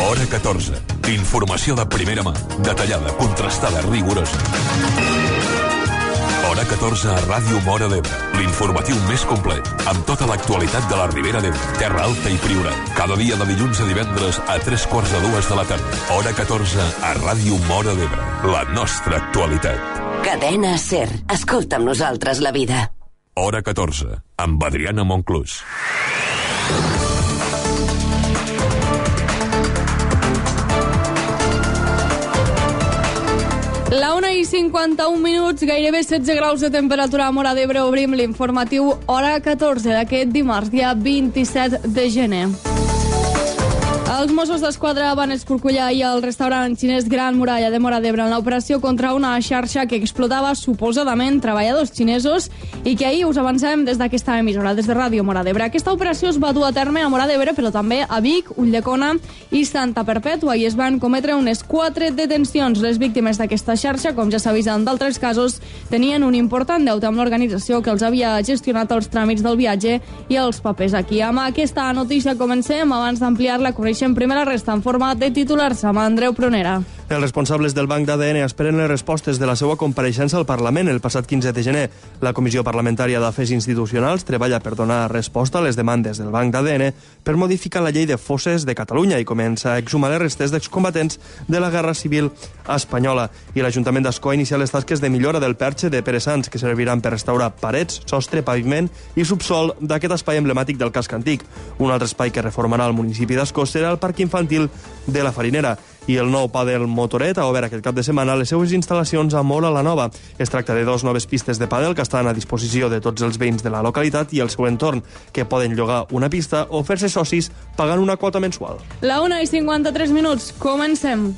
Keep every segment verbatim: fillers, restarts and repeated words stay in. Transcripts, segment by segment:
Hora catorze. Informació de primera mà, detallada, contrastada, rigorosa. Hora catorze a Ràdio Móra d'Ebre. L'informatiu més complet, amb tota l'actualitat de la Ribera d'Ebre, Terra Alta i Priorat. Cada dia de dilluns a divendres a tres quarts de dues de la tarda. Hora catorze a Ràdio Móra d'Ebre. La nostra actualitat. Cadena SER. Escolta amb nosaltres la vida. Hora catorze, amb Adriana Monclús. La una i cinquanta-un minuts, gairebé setze graus de temperatura a Móra d'Ebre. Obrim l'informatiu Hora catorze d'aquest dimarts, dia vint-i-set de gener. Els Mossos d'Esquadra van escorcollar ahir al restaurant xinès Gran Muralla de Móra d'Ebre en l'operació contra una xarxa que explotava suposadament treballadors xinesos i que ahir us avancem des d'aquesta emissora, des de Ràdio Móra d'Ebre. Aquesta operació es va dur a terme a Móra d'Ebre, però també a Vic, Ulldecona i Santa Perpètua, i es van cometre unes quatre detencions. Les víctimes d'aquesta xarxa, com ja s'ha vist en d'altres casos, tenien un important deute amb l'organització que els havia gestionat els tràmits del viatge i els papers aquí. Amb aquesta notícia comencem. Abans d'ampliar-la, coneixem primer la resta en forma de titulars amb Andreu Prunera. Els responsables del Banc d'A D N esperen les respostes de la seva compareixença al Parlament el passat quinze de gener. La Comissió Parlamentària d'Afers Institucionals treballa per donar resposta a les demandes del Banc d'A D N per modificar la llei de fosses de Catalunya i comença a exhumar les restes d'excombatents de la Guerra Civil espanyola. I l'Ajuntament d'Ascó ha iniciat les tasques de millora del Perxe de Pere Sants, que serviran per restaurar parets, sostre, paviment i subsol d'aquest espai emblemàtic del casc antic. Un altre espai que reformarà el municipi d'Ascó serà el Parc Infantil de la Farinera. I el nou pàdel Motoret ha obert aquest cap de setmana les seues instal·lacions a Móra la Nova. Es tracta de dos noves pistes de pàdel que estan a disposició de tots els veïns de la localitat i el seu entorn, que poden llogar una pista o fer-se socis pagant una quota mensual. La una i cinquanta-tres minuts. Comencem.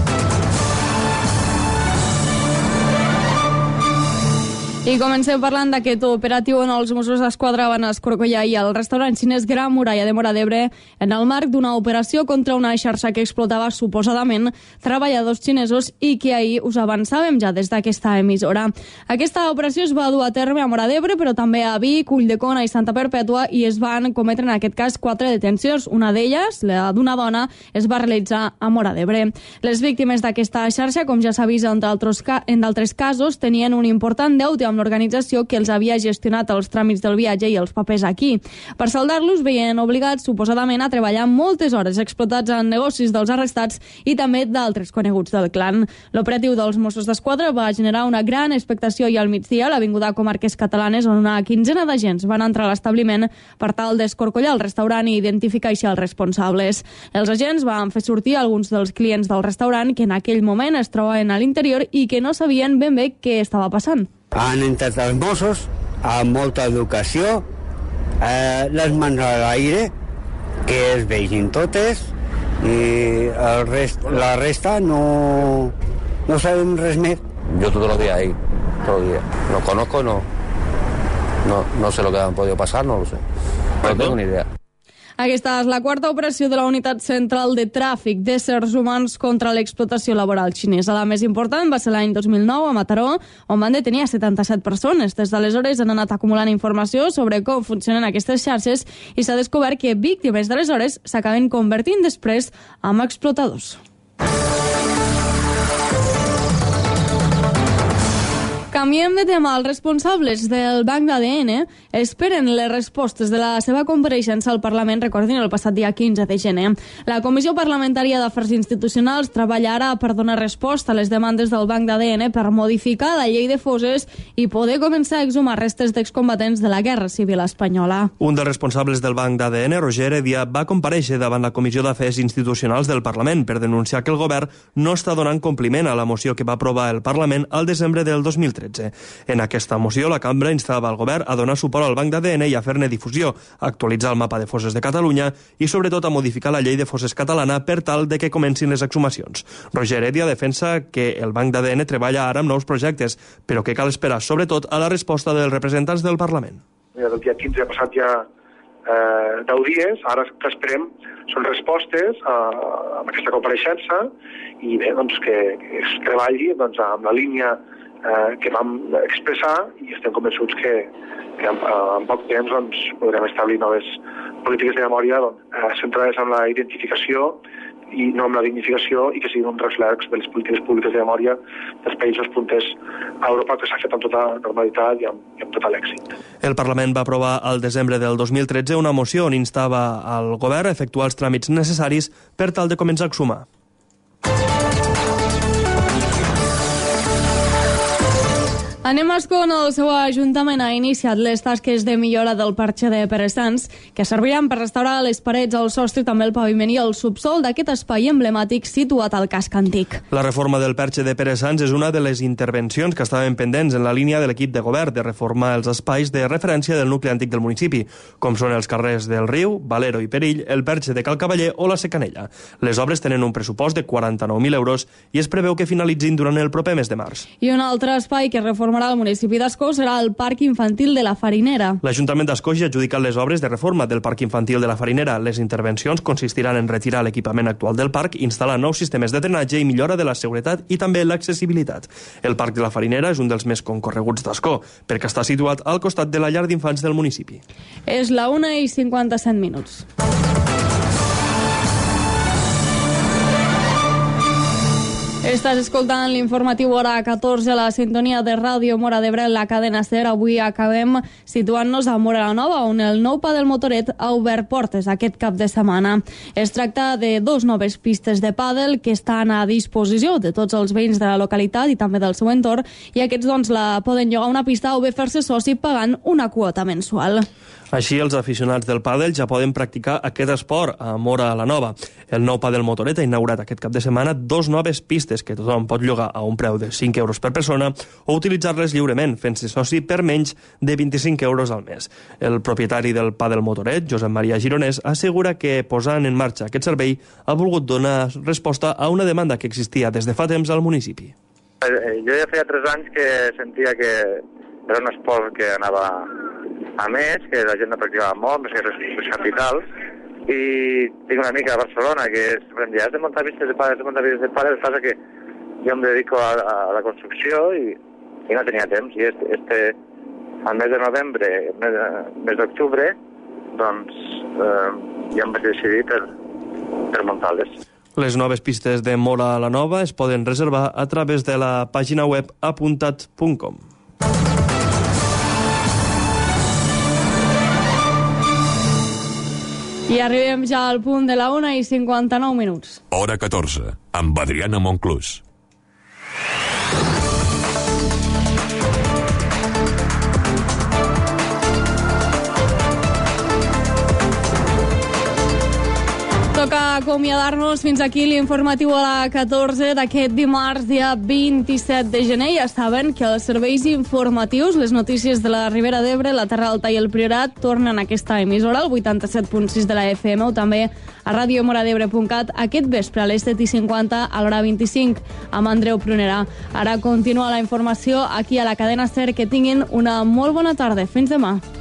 I comencem parlant d'aquest operatiu on els Mossos d'Esquadra van escorcollar ahir al restaurant xinès Gran Muralla de Móra d'Ebre en el marc d'una operació contra una xarxa que explotava suposadament treballadors xinesos i que ahir us avançàvem ja des d'aquesta emissora. Aquesta operació es va dur a terme a Móra d'Ebre, però també a Vic, Ulldecona i Santa Perpètua, i es van cometre en aquest cas quatre detencions. Una d'elles, la d'una dona, es va realitzar a Móra d'Ebre. Les víctimes d'aquesta xarxa, com ja s'ha vist en d'altres casos, tenien un important deute amb l'organització que els havia gestionat els tràmits del viatge i els papers aquí. Per saldar-los veien obligats suposadament a treballar moltes hores, explotats en negocis dels arrestats i també d'altres coneguts del clan. L'operatiu dels Mossos d'Esquadra va generar una gran expectació i al migdia a l'Avinguda Comarques Catalanes, on una quinzena d'agents van entrar a l'establiment per tal d'escorcollar el restaurant i identificar així els responsables. Els agents van fer sortir alguns dels clients del restaurant que en aquell moment es trobaven a l'interior i que no sabien ben bé què estava passant. Han entrat els Mossos amb molta educació, eh, les mans a l'aire, que es vegin totes, i el rest, la resta no, no sabem res més. Yo todos los días ahí, todos los días. No conozco, no, no, no sé lo que han podido pasar, no lo sé. No tengo ni idea. Aquesta és la quarta operació de la Unitat Central de Tràfic d'Éssers Humans contra l'explotació laboral xinesa. La més important va ser l'any dos mil nou a Mataró, on van detenir a setanta-set persones. Des d'aleshores han anat acumulant informació sobre com funcionen aquestes xarxes i s'ha descobert que víctimes d'aleshores s'acaben convertint després en explotadors. Canviem de tema. Els responsables del Banc d'A D N esperen les respostes de la seva compareixença al Parlament, recordin, el passat dia quinze de gener. La Comissió Parlamentària d'Afers Institucionals treballa ara per donar resposta a les demandes del Banc d'A D N per modificar la llei de fosses i poder començar a exhumar restes d'excombatents de la Guerra Civil espanyola. Un dels responsables del Banc d'A D N, Roger Heredia, va comparèixer davant la Comissió d'Afers Institucionals del Parlament per denunciar que el govern no està donant compliment a la moció que va aprovar el Parlament al desembre del dos mil tretze. En aquesta moció, la cambra instava el govern a donar suport al Banc d'A D N i a fer-ne difusió, actualitzar el mapa de fosses de Catalunya i, sobretot, a modificar la llei de fosses catalana per tal de que comencin les exhumacions. Roger Heredia defensa que el Banc d'A D N treballa ara amb nous projectes, però que cal esperar, sobretot, a la resposta dels representants del Parlament. El dia quinze ha passat ja eh, deu dies, ara el que esperem són respostes a, a aquesta compareixença i bé, doncs, que, que es treballi doncs, amb la línia Eh, que vam expressar i estem convençuts que, que en, en poc temps doncs, podrem establir noves polítiques de memòria doncs, eh, centrades en la identificació i no amb la dignificació, i que siguin un reflex de les polítiques públiques de memòria dels països punters a Europa, que s'ha fet amb tota normalitat i amb, i amb tot l'èxit. El Parlament va aprovar al desembre del dos mil tretze una moció on instava al govern a efectuar els tràmits necessaris per tal de començar a exhumar. Anem a Ascó, on el seu ajuntament ha iniciat les tasques de millora del parxe de Pere Sans, que serviran per restaurar les parets, el sostre, també el paviment i el subsol d'aquest espai emblemàtic situat al casc antic. La reforma del perxe de Pere Sans és una de les intervencions que estaven pendents en la línia de l'equip de govern de reformar els espais de referència del nucli antic del municipi, com són els carrers del Riu, Valero i Perill, el perxe de Cal Cavaller o la Secanella. Les obres tenen un pressupost de quaranta-nou mil euros i es preveu que finalitzin durant el proper mes de març. I un altre espai que reformarà al municipi d'Ascó serà el Parc Infantil de la Farinera. L'Ajuntament d'Ascó ja ha adjudicat les obres de reforma del Parc Infantil de la Farinera. Les intervencions consistiran en retirar l'equipament actual del parc, instal·lar nous sistemes de drenatge i millora de la seguretat i també l'accessibilitat. El Parc de la Farinera és un dels més concorreguts d'Ascó, perquè està situat al costat de la llar d'infants del municipi. És la una i cinquanta-set minuts. Estàs escoltant l'informatiu hora catorze a la sintonia de Ràdio Móra d'Ebre, la cadena SER. Avui acabem situant-nos a Móra la Nova, on el nou Padel Motoret ha obert portes aquest cap de setmana. Es tracta de dos noves pistes de pàdel que estan a disposició de tots els veïns de la localitat i també del seu entorn, i aquests doncs la poden llogar una pista o bé fer-se soci pagant una quota mensual. Així, els aficionats del pàdel ja poden practicar aquest esport a Móra la Nova. El nou Padel Motoret ha inaugurat aquest cap de setmana dos noves pistes que tothom pot llogar a un preu de cinc euros per persona o utilitzar-les lliurement, fent-se soci per menys de vint-i-cinc euros al mes. El propietari del Padel Motoret, Josep Maria Gironès, assegura que posant en marxa aquest servei ha volgut donar resposta a una demanda que existia des de fa temps al municipi. Jo ja feia tres anys que sentia que era un esport que anava a més, que la gent no practicava molt, més que les capitals, i tinc una mica a Barcelona que és, ja has de muntar pistes de pàdel, de muntar pistes de pàdel, passa que jo em dedico a, a la construcció i, i no tenia temps, i este, este al mes de novembre, mes, mes d'octubre, doncs eh, ja em vaig decidir per, per muntar-les. Les noves pistes de Móra la Nova es poden reservar a través de la pàgina web apuntat punt com. I arribem ja al punt de la una i cinquanta-nou minuts. Hora catorze, amb Adriana Monclús. Toca acomiadar-nos. Fins aquí l'informatiu a la catorze d'aquest dimarts, dia vint-i-set de gener. Ja saben que els serveis informatius, les notícies de la Ribera d'Ebre, la Terra Alta i el Priorat, tornen a aquesta emissora, al vuitanta-set punt sis de la F M, o també a radio moradebre punt cat aquest vespre a les set i cinquanta a l'hora vint-i-cinc amb Andreu Prunera. Ara continua la informació aquí a la cadena SER. Que tinguin una molt bona tarda. Fins demà.